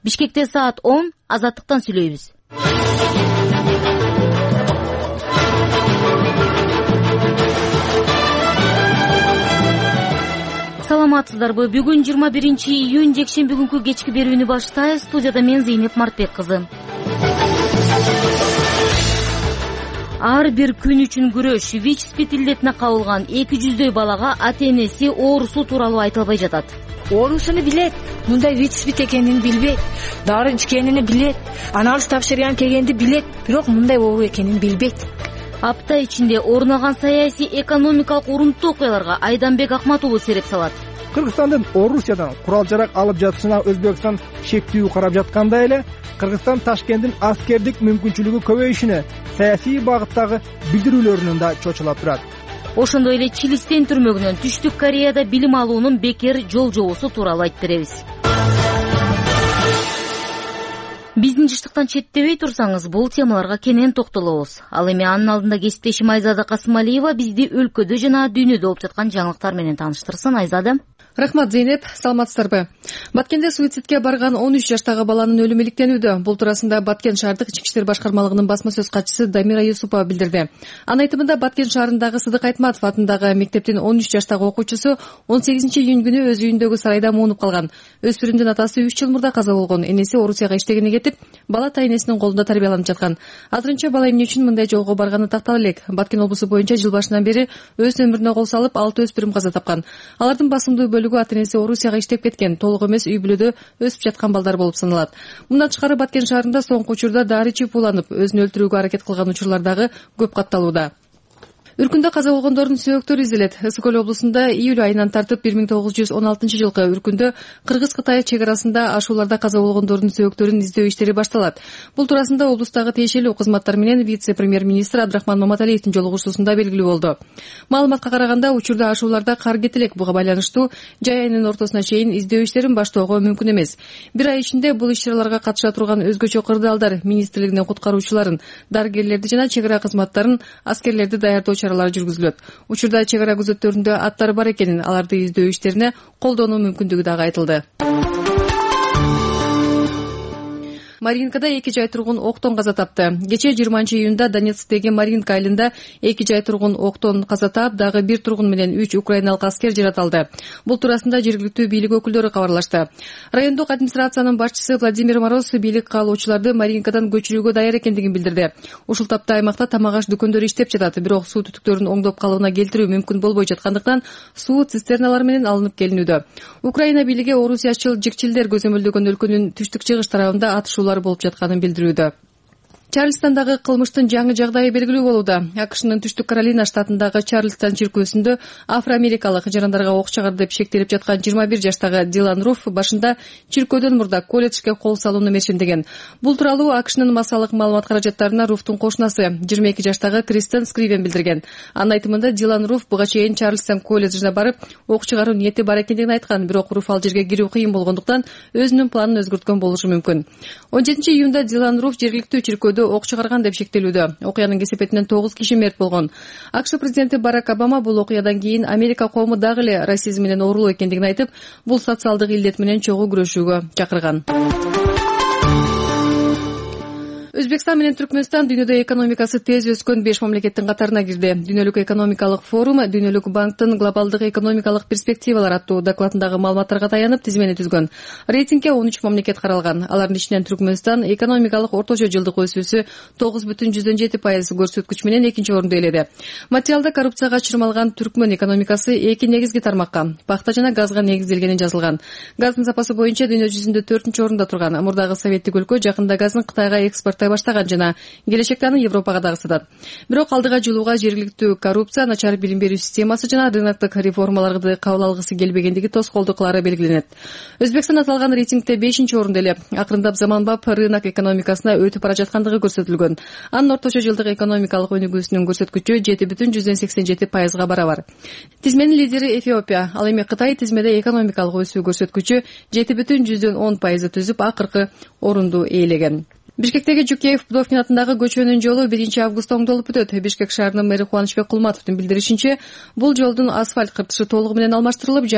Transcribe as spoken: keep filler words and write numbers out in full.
Бишкекте саат он, Азаттыктан сүйлөйбүз. Саламатсыздарбы? Бүгүн жыйырма биринчи июнь жекшемби күнкү кечки берүүнү баштайбыз. Студияда мен Зейнеп Мартбек кызы. Ар бир күн үчүн күрөш. ВИЧ-спид илдетине кабылган эки жүздөй балага ата-энеси оорусу тууралуу айтылбай жатат. Оорусуну билет, мындай ВИЧ-спид экенин билбейт, дары ичкенин билет, анализ тапшырган келгенди билет, бирок мындай оору экенин билбейт. Апта ичинде орун алган саясий экономикалык урунттуу окуяларга Айданбек Акмат уулу сереп салат. Кыргызстандын Орусиядан курал-жарак алып жатышына Өзбекстан шектүү карап жаткандай эле, Кыргызстан Ташкенттин аскердик мүмкүнчүлүгү көбөйүшүнө саясий багыттагы билдирүүлөрүнөн да чочулап турат. Ошондой эле Чилистен түрмөгүнөн Түштүк Кореяда билим алуунун бекер жол жобосу тууралуу айтып беребиз. Биздин жыштыктан четтебей турсаңыз, бул темаларга кенен токтолобуз. Ал эми анын алдында кесиптешим Айзада Касымалиева бизди өлкөдө жана дүйнөдө болуп жаткан жаңылыктар менен тааныштырсын. Айзада. Рахмат, Зейнеп, саламатсыздарбы? Баткенде суицидке барган он үч жаштагы баланын өлүмү иликтенүүдө. Бул туурасында Баткен шаардык ички иштер башкармалыгынын басма сөз катчысы Дамира Юсупова билдирди. Анын айтымында Баткен шаарындагы Сыдык Айтматов атындагы мектептин он үч жаштагы окуучусу он сегизинчи июнь күнү өз үйүндөгү сарайда муунуп калган. Өспүрүмдүн атасы үч жыл мурда каза болгон. Энеси Орусияга иштегени кетип, бала ата-энесинин колунда тарбияланып жаткан. Азырынча бала эмне үчүн мындай жолго барганы тактала элек. Баткен облусу боюнча жыл башынан бери өз өмүрүнө кол салып, алты өспүрүм каза тапкан. Алардын басымдуу бөлүгү ата-энеси Орусияга иштеп кеткен, толук эмес үй бүлөдө өсүп жаткан балдар болуп саналат. Мындан тышкары Баткен шаарында соңку учурда дары ичип ууланып, өзүн өлтүрүүгө аракет кылган учурлар дагы көп катталууда. Үркүндө каза болгондордун сөөктөрү изделет. Ысык Көл облусунда июль айынан тартып бир миң тогуз жүз он алтынчы жылкы Үркүндө Кыргыз-Кытай чек арасында ашууларда каза болгондордун сөөктөрүн издөө иштери башталат. Бул туурасында облустагы тиешелүү кызматтар менен вице-премьер-министр Абдрахман Маматалиевдин жолугушуусунда белгилүү болду. Маалыматка караганда, учурда ашууларда кар кетелек, буга байланыштуу жай айынын ортосуна чейин издөө иштерин баштоого мүмкүн эмес. Бир ай ичинде бул иш-чараларга катыша турган өзгөчө кырдаалдар министрлигинин куткаруучуларын, дарыгерлерди жана чек ара кызматтарын, аскерлерди даярдоо чаралары жүргүзүлөт. Учурда чек ара күзөттөрүндө аттар бар экенин, аларды издөө иштерине колдонуу мүмкүндүгү дагы айтылды. Маринкада эки жай тургун октон каза тапты. Кечээ жыйырманчы июнда Донецктеги Маринка айылында эки жай тургун октон каза таап, дагы бир тургун менен үч украиналык аскер жаратылды. Бул туурасында жергиликтүү бийлик өкүлдөрү кабарлашты. Райондук администрациянын башчысы Владимир Мороз бийлик каалоочуларды Маринкадан көчүрүүгө даяр экендигин билдирди. Ушул тапта аймакта тамак-аш дүкөндөрү иштеп жатат, бирок суу түтүктөрүн оңдоп калыбына келтирүү мүмкүн болбой жаткандыктан суу цистерналар менен алынып келинүүдө. Украина бийлиги орусиячыл жикчилдер көзөмөлдөгөн өлкөнүн түштүк-чыгыш тарабында атышуулар болуп жатканын билдирүүдө. Чарльстандагы кылмыштын жаңы жагдайы белгилүү болууда. АКШнын Түштүк Каролина штатындагы Чарльстон чиркөөсүндө афроамерикалык жарандарга ок чыгарды деп шектелип жаткан жыйырма бир жаштагы Дилан Руф башында чиркөөдөн мурда колледжге кол салууну мешендеген. Бул тууралуу АКШнын массалык маалымат каражаттарына Руфтун кошунасы жыйырма эки жаштагы Кристен Скривен билдирген. Анын айтымында Дилан Руф буга чейин Чарльстон колледжине барып, ок чыгаруу ниети бар экендигин айткан, бирок Руф ал жерге кирүү кыйын болгондуктан өзүнүн планын өзгөрткөн болушу мүмкүн. он жетинчи июнда Дилан Руф жергиликтүү чиркөөдө ок чыгарган деп шектелүүдө. Окуянын кесепетинен тогуз киши мерт болгон. АКШ президенти Барак Обама бул окуядан кийин Америка коому дагы эле расизм менен оорулуу экендигин айтып, бул социалдык илдет менен чогуу күрөшүүгө чакырган. Өзбекстан менен Түркмөнстан дүйнөдө экономикасы тез өскөн беш мамлекеттин катарына кирди. Дүйнөлүк экономикалык форум Дүйнөлүк банктын глобалдык экономикалык перспективалар аттуу докладындагы маалыматтарга таянып тизмени түзгөн. Рейтингге он үч мамлекет каралган. Алардын ичинен Түркмөнстан экономикалык орточо жылдык өсүүсү тогуз бүтүн жүздөн жети пайыз көрсөткүч менен экинчи орунду ээледи. Материалда коррупцияга чырмалган Түркмөн экономикасы эки негизги тармакка, пахта жана газга негизделгени жазылган. Газдын сапасы боюнча дүйнө жүзүндө төртүнчү орунда турган. Мурдагы советтик өлкө жакында газын Кытайга экспорттой баштаган жана келечекте аны Европага дагы сатат. Бирок алдыга жылууга жергиликтүү коррупция, начар билим берүү системасы жана рыноктук реформаларды кабыл алгысы келбегендиги тоскоолдук кылары белгиленет. Өзбекстан аталган рейтингде бешинчи орунда эле, акырындап заманбап рынок экономикасына өтүп бара жаткандыгы көрсөтүлгөн. Анын орточо жылдык экономикалык өнүгүүсүнүн көрсөткүчү жети бүтүн жүздөн сексен жети пайызга барабар. Тизменин лидери Эфиопия, ал эми Кытай тизмеде экономикалык өсүү көрсөткүчү жети бүтүн жүздөн он пайызды түзүп, акыркы орунду ээлеген. Бишкектеги Жукеев Пудовкин атындагы көчөнүн жолу биринчи августта оңдолуп бүтөт. Бишкек шаарынын мэри Кубанычбек Кулматовдун билдиришинче, бул жолдун асфальт кыртышы толугу менен алмаштырылып,